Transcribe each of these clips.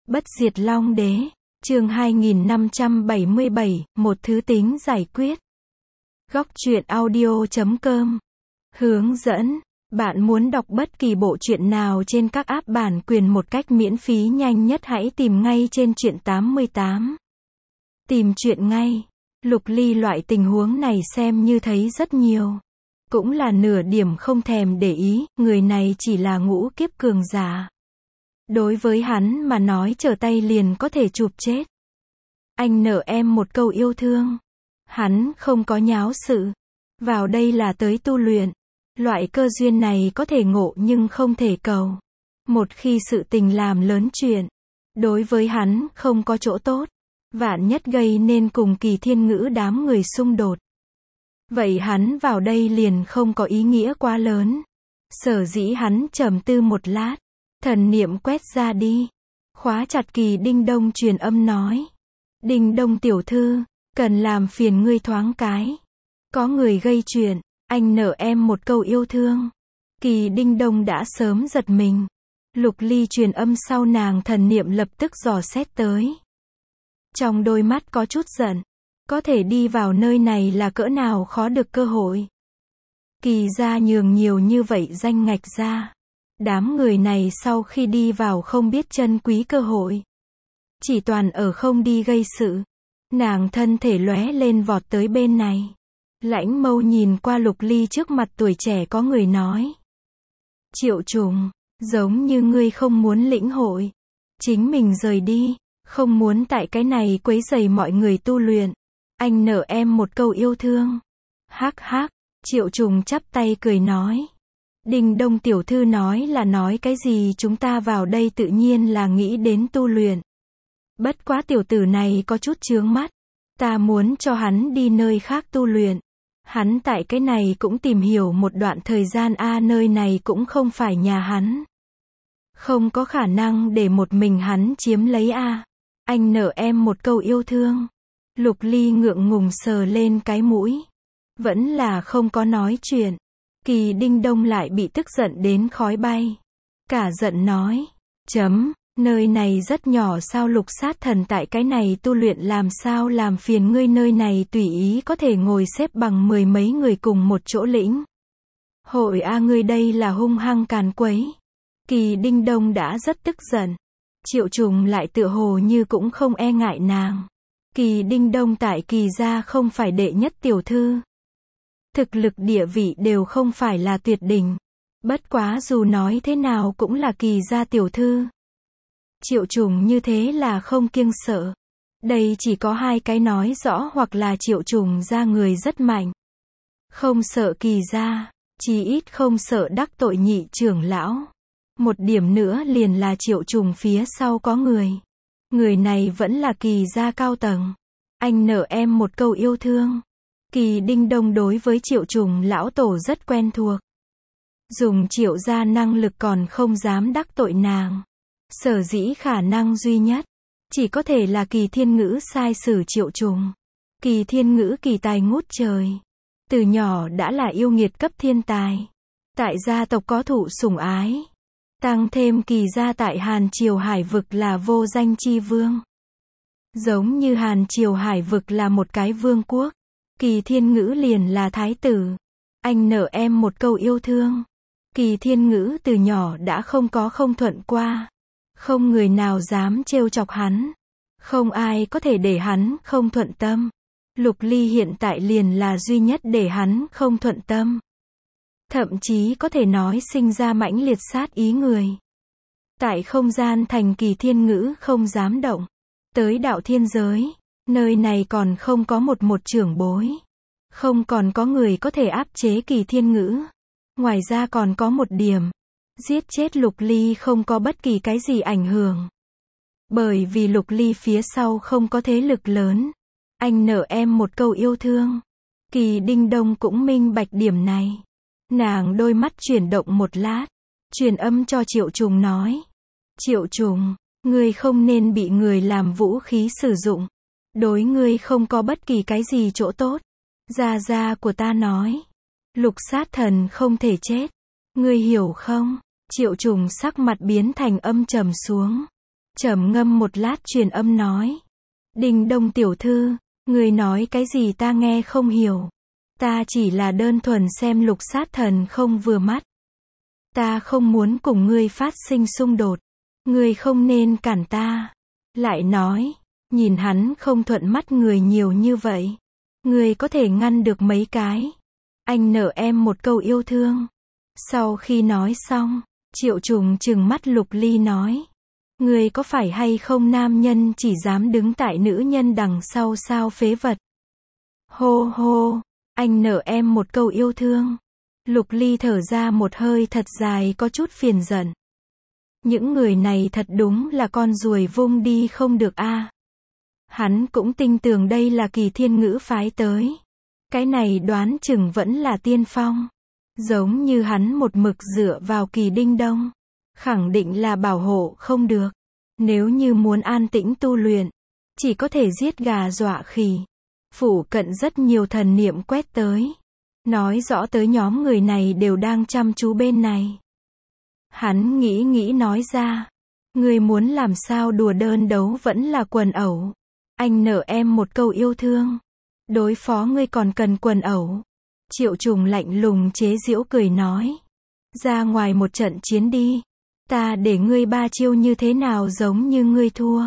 Bất diệt Long Đế, chương 2577, một thứ tính giải quyết. Góc truyện audio.com. Hướng dẫn, bạn muốn đọc bất kỳ bộ truyện nào trên các app bản quyền một cách miễn phí nhanh nhất hãy tìm ngay trên truyện 88. Tìm truyện ngay. Lục Ly loại tình huống này xem như thấy rất nhiều. Cũng là nửa điểm không thèm để ý, người này chỉ là ngũ kiếp cường giả. Đối với hắn mà nói trở tay liền có thể chụp chết. Anh nợ em một câu yêu thương. Hắn không có nháo sự. Vào đây là tới tu luyện. Loại cơ duyên này có thể ngộ nhưng không thể cầu. Một khi sự tình làm lớn chuyện, đối với hắn không có chỗ tốt. Vạn nhất gây nên cùng Kỳ Thiên Ngữ đám người xung đột. Vậy hắn vào đây liền không có ý nghĩa quá lớn. Sở dĩ hắn trầm tư một lát. Thần niệm quét ra đi. Khóa chặt Kỳ Đinh Đông truyền âm nói. Đinh Đông tiểu thư, cần làm phiền ngươi thoáng cái. Có người gây chuyện, anh nợ em một câu yêu thương. Kỳ Đinh Đông đã sớm giật mình. Lục Ly truyền âm sau nàng thần niệm lập tức dò xét tới. Trong đôi mắt có chút giận. Có thể đi vào nơi này là cỡ nào khó được cơ hội. Kỳ gia nhường nhiều như vậy danh ngạch ra. Đám người này sau khi đi vào không biết trân quý cơ hội. Chỉ toàn ở không đi gây sự. Nàng thân thể lóe lên vọt tới bên này. Lãnh Mâu nhìn qua Lục Ly trước mặt tuổi trẻ có người nói. Triệu Trùng, giống như ngươi không muốn lĩnh hội. Chính mình rời đi, không muốn tại cái này quấy rầy mọi người tu luyện. Anh nợ em một câu yêu thương. Hắc hắc, Triệu Trùng chắp tay cười nói. Đinh Đông tiểu thư nói cái gì chúng ta vào đây tự nhiên là nghĩ đến tu luyện. Bất quá tiểu tử này có chút chướng mắt. Ta muốn cho hắn đi nơi khác tu luyện. Hắn tại cái này cũng tìm hiểu một đoạn thời gian nơi này cũng không phải nhà hắn. Không có khả năng để một mình hắn chiếm lấy Anh nợ em một câu yêu thương. Lục Ly ngượng ngùng sờ lên cái mũi. Vẫn là không có nói chuyện. Kỳ Đinh Đông lại bị tức giận đến khói bay. Cả giận nói. Nơi này rất nhỏ sao Lục sát thần tại cái này tu luyện làm sao làm phiền ngươi nơi này tùy ý có thể ngồi xếp bằng mười mấy người cùng một chỗ lĩnh. Hội ngươi đây là hung hăng càn quấy. Kỳ Đinh Đông đã rất tức giận. Triệu Trùng lại tựa hồ như cũng không e ngại nàng. Kỳ Đinh Đông tại Kỳ gia không phải đệ nhất tiểu thư. Thực lực địa vị đều không phải là tuyệt đỉnh. Bất quá dù nói thế nào cũng là Kỳ gia tiểu thư. Triệu Trùng như thế là không kiêng sợ. Đây chỉ có hai cái nói rõ hoặc là Triệu Trùng gia người rất mạnh. Không sợ Kỳ gia, chí ít không sợ đắc tội nhị trưởng lão. Một điểm nữa liền là Triệu Trùng phía sau có người. Người này vẫn là Kỳ gia cao tầng. Anh nợ em một câu yêu thương. Kỳ Đinh Đông đối với Triệu Trùng lão tổ rất quen thuộc. Dùng Triệu gia năng lực còn không dám đắc tội nàng. Sở dĩ khả năng duy nhất, chỉ có thể là Kỳ Thiên Ngữ sai sử Triệu Trùng. Kỳ Thiên Ngữ kỳ tài ngút trời. Từ nhỏ đã là yêu nghiệt cấp thiên tài. Tại gia tộc có thụ sủng ái. Tăng thêm Kỳ gia tại Hàn Triều Hải vực là vô danh chi vương. Giống như Hàn Triều Hải vực là một cái vương quốc. Kỳ Thiên Ngữ liền là thái tử. Anh nợ em một câu yêu thương. Kỳ Thiên Ngữ từ nhỏ đã không thuận qua. Không người nào dám trêu chọc hắn. Không ai có thể để hắn không thuận tâm. Lục Ly hiện tại liền là duy nhất để hắn không thuận tâm. Thậm chí có thể nói sinh ra mãnh liệt sát ý người. Tại không gian thành Kỳ Thiên Ngữ không dám động. Tới đạo thiên giới, nơi này còn không có một trưởng bối. Không còn có người có thể áp chế Kỳ Thiên Ngữ. Ngoài ra còn có một điểm. Giết chết Lục Ly không có bất kỳ cái gì ảnh hưởng. Bởi vì Lục Ly phía sau không có thế lực lớn. Anh nợ em một câu yêu thương. Kỳ Đinh Đông cũng minh bạch điểm này. Nàng đôi mắt chuyển động một lát. Truyền âm cho Triệu Trùng nói. Triệu Trùng, ngươi không nên bị người làm vũ khí sử dụng. Đối ngươi không có bất kỳ cái gì chỗ tốt. Gia của ta nói. Lục sát thần không thể chết. Ngươi hiểu không? Triệu Trùng sắc mặt biến thành âm trầm xuống. trầm ngâm một lát truyền âm nói. Đình Đông tiểu thư, người nói cái gì ta nghe không hiểu. Ta chỉ là đơn thuần xem Lục sát thần không vừa mắt. Ta không muốn cùng ngươi phát sinh xung đột. Ngươi không nên cản ta. Lại nói, nhìn hắn không thuận mắt người nhiều như vậy. Ngươi có thể ngăn được mấy cái. Anh nợ em một câu yêu thương. Sau khi nói xong, Triệu Trùng trừng mắt Lục Ly nói. Ngươi có phải hay không nam nhân chỉ dám đứng tại nữ nhân đằng sau sao phế vật. Hô hô, anh nợ em một câu yêu thương. Lục Ly thở ra một hơi thật dài có chút phiền giận. Những người này thật đúng là con ruồi vung đi không được a. Hắn cũng tin tưởng đây là Kỳ Thiên Ngữ phái tới. Cái này đoán chừng vẫn là tiên phong. Giống như hắn một mực dựa vào Kỳ Đinh Đông. Khẳng định là bảo hộ không được. Nếu như muốn an tĩnh tu luyện, chỉ có thể giết gà dọa khỉ. Phủ cận rất nhiều thần niệm quét tới. Nói rõ tới nhóm người này đều đang chăm chú bên này. Hắn nghĩ nói ra. Người muốn làm sao đùa đơn đấu vẫn là quần ẩu. Anh nợ em một câu yêu thương. Đối phó ngươi còn cần quần ẩu. Triệu Trùng lạnh lùng chế giễu cười nói. Ra ngoài một trận chiến đi. Ta để ngươi 3 chiêu như thế nào giống như ngươi thua.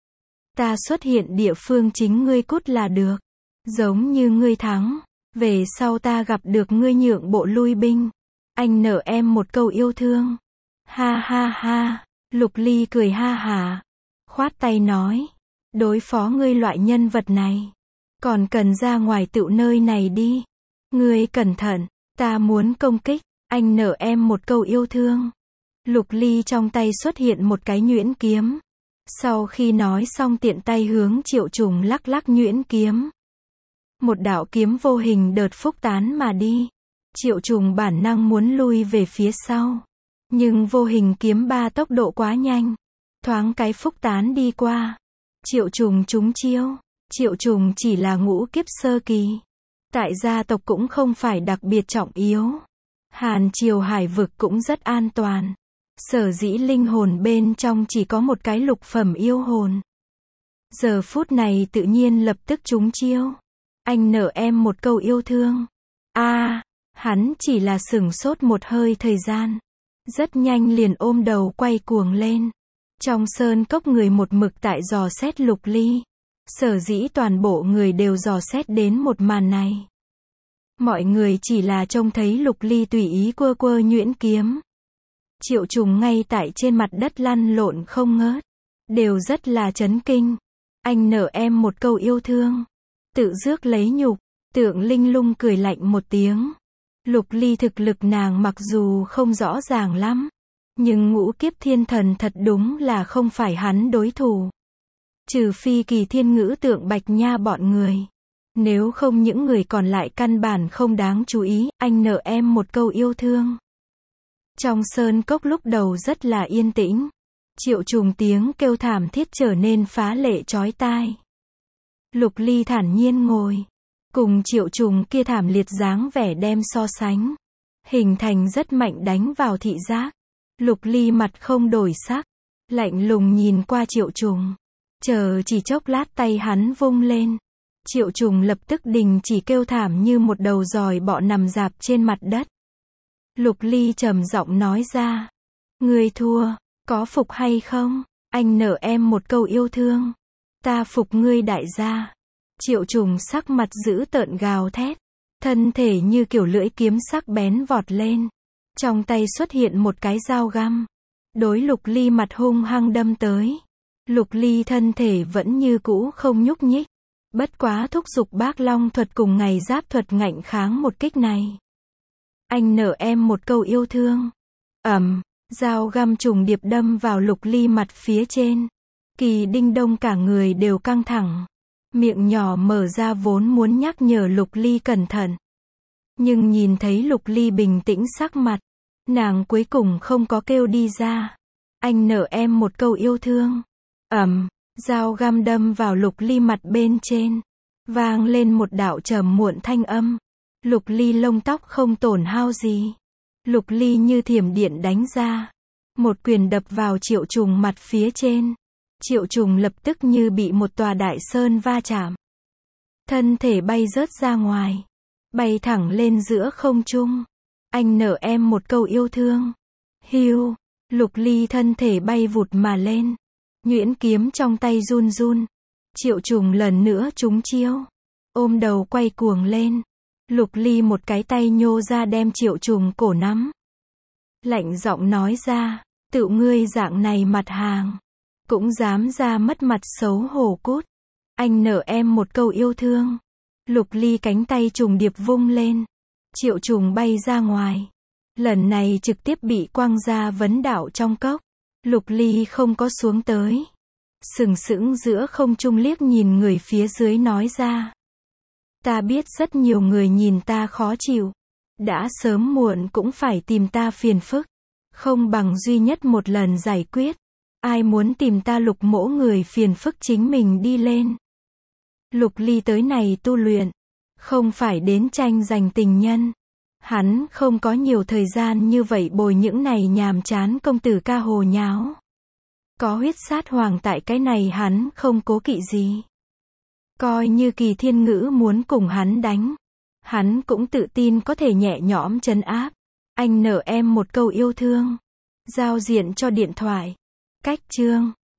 Ta xuất hiện địa phương chính ngươi cút là được. Giống như ngươi thắng. Về sau ta gặp được ngươi nhượng bộ lui binh. Anh nợ em một câu yêu thương. Ha ha ha. Lục Ly cười ha hả. Khoát tay nói. Đối phó ngươi loại nhân vật này. Còn cần ra ngoài tựu nơi này đi. Ngươi cẩn thận. Ta muốn công kích. Anh nợ em một câu yêu thương. Lục Ly trong tay xuất hiện một cái nhuyễn kiếm. Sau khi nói xong tiện tay hướng Triệu Trùng lắc lắc nhuyễn kiếm. Một đạo kiếm vô hình đợt phúc tán mà đi. Triệu Trùng bản năng muốn lui về phía sau. Nhưng vô hình kiếm ba tốc độ quá nhanh. Thoáng cái phúc tán đi qua. Triệu Trùng trúng chiêu. Triệu Trùng chỉ là ngũ kiếp sơ kỳ. Tại gia tộc cũng không phải đặc biệt trọng yếu. Hàn Triều hải vực cũng rất an toàn. Sở dĩ linh hồn bên trong chỉ có một cái lục phẩm yêu hồn. Giờ phút này tự nhiên lập tức trúng chiêu. Anh nợ em một câu yêu thương. Hắn chỉ là sửng sốt một hơi thời gian. Rất nhanh liền ôm đầu quay cuồng lên. Trong sơn cốc người một mực tại dò xét Lục Ly. Sở dĩ toàn bộ người đều dò xét đến một màn này. Mọi người chỉ là trông thấy Lục Ly tùy ý quơ quơ nhuyễn kiếm. Triệu Trùng ngay tại trên mặt đất lăn lộn không ngớt. Đều rất là chấn kinh. Anh nợ em một câu yêu thương. Tự rước lấy nhục. Tượng Linh Lung cười lạnh một tiếng. Lục Ly thực lực nàng mặc dù không rõ ràng lắm. Nhưng ngũ kiếp thiên thần thật đúng là không phải hắn đối thủ. Trừ phi Kỳ Thiên Ngữ Tượng Bạch Nha bọn người. Nếu không những người còn lại căn bản không đáng chú ý. Anh nợ em một câu yêu thương. Trong sơn cốc lúc đầu rất là yên tĩnh. Triệu Trùng tiếng kêu thảm thiết trở nên phá lệ chói tai. Lục Ly thản nhiên ngồi. Cùng Triệu Trùng kia thảm liệt dáng vẻ đem so sánh. Hình thành rất mạnh đánh vào thị giác. Lục Ly mặt không đổi sắc. Lạnh lùng nhìn qua Triệu Trùng. Chờ chỉ chốc lát tay hắn vung lên. Triệu Trùng lập tức đình chỉ kêu thảm như một đầu giòi bọ nằm rạp trên mặt đất. Lục Ly trầm giọng nói ra. Ngươi thua, có phục hay không? Anh nợ em một câu yêu thương. Ta phục ngươi đại gia. Triệu Trùng sắc mặt dữ tợn gào thét. Thân thể như kiểu lưỡi kiếm sắc bén vọt lên. Trong tay xuất hiện một cái dao găm. Đối Lục Ly mặt hung hăng đâm tới. Lục Ly thân thể vẫn như cũ không nhúc nhích. Bất quá thúc giục Bác Long thuật cùng ngày giáp thuật ngạnh kháng một kích này. Anh nợ em một câu yêu thương. Dao găm trùng điệp đâm vào Lục Ly mặt phía trên. Kỳ Đinh Đông cả người đều căng thẳng. Miệng nhỏ mở ra vốn muốn nhắc nhở Lục Ly cẩn thận. Nhưng nhìn thấy Lục Ly bình tĩnh sắc mặt. Nàng cuối cùng không có kêu đi ra. Anh nợ em một câu yêu thương. Dao găm đâm vào Lục Ly mặt bên trên. Vang lên một đạo trầm muộn thanh âm. Lục Ly lông tóc không tổn hao gì. Lục Ly như thiểm điện đánh ra. Một quyền đập vào Triệu Trùng mặt phía trên. Triệu Trùng lập tức như bị một tòa đại sơn va chạm. Thân thể bay rớt ra ngoài. Bay thẳng lên giữa không trung. Anh nợ em một câu yêu thương. Hiu, Lục Ly thân thể bay vụt mà lên. Nhuyễn kiếm trong tay run run. Triệu Trùng lần nữa trúng chiêu. Ôm đầu quay cuồng lên. Lục Ly một cái tay nhô ra đem Triệu Trùng cổ nắm. Lạnh giọng nói ra, tự ngươi dạng này mặt hàng. Cũng dám ra mất mặt xấu hổ cút. Anh nợ em một câu yêu thương. Lục Ly cánh tay trùng điệp vung lên. Triệu Trùng bay ra ngoài. Lần này trực tiếp bị quăng ra vấn đảo trong cốc. Lục Ly không có xuống tới. Sừng sững giữa không trung liếc nhìn người phía dưới nói ra. Ta biết rất nhiều người nhìn ta khó chịu. Đã sớm muộn cũng phải tìm ta phiền phức. Không bằng duy nhất một lần giải quyết. Ai muốn tìm ta Lục mỗ người phiền phức chính mình đi lên. Lục Ly tới này tu luyện. Không phải đến tranh giành tình nhân. Hắn không có nhiều thời gian như vậy bồi những này nhàm chán công tử ca hồ nháo. Có huyết sát hoàng tại cái này hắn không cố kỵ gì. Coi như Kỳ Thiên Ngữ muốn cùng hắn đánh. Hắn cũng tự tin có thể nhẹ nhõm trấn áp. Anh nợ em một câu yêu thương. Giao diện cho điện thoại. Cách chương